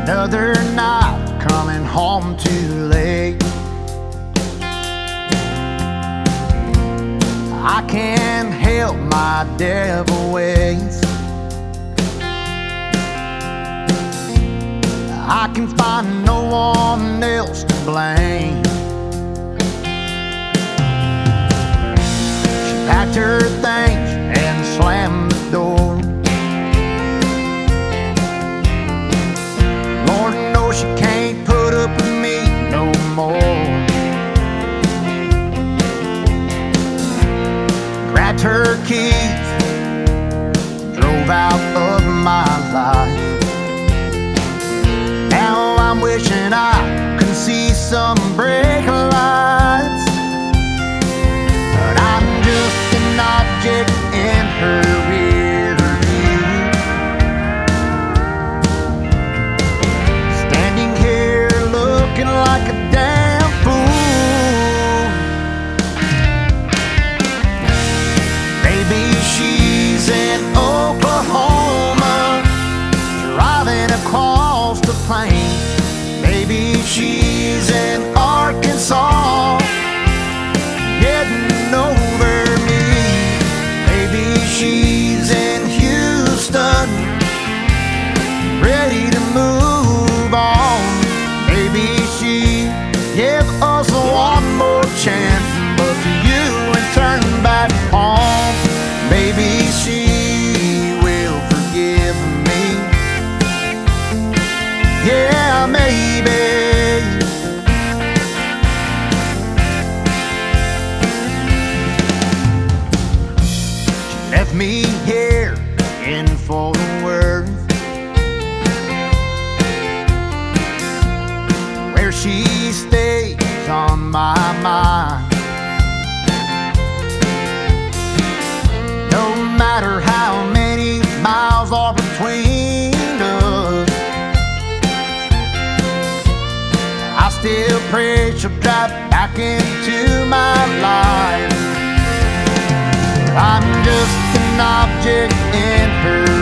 Another night coming home too late. I can't help my devil ways. I can find no one else to blame. She packed her things and slammed the door. Lord knows she can't put up with me no more. Grabbed her keys, drove out of my life. Now I'm wishing I could see some brake lights, but I'm just an object in her rear view. Standing here looking like a damn fool. Maybe she's in Oklahoma, driving across the plains. Maybe she's in Arkansas, getting over me. Maybe she's in Houston, ready to move on. Maybe she give us one more chance, but to you and turn back home. Maybe she will forgive me. Yeah, maybe. She left me here in Fort Worth, where she stays on my mind. No matter how many miles are between us, I still pray she'll drive back into my life. I'm just an object in her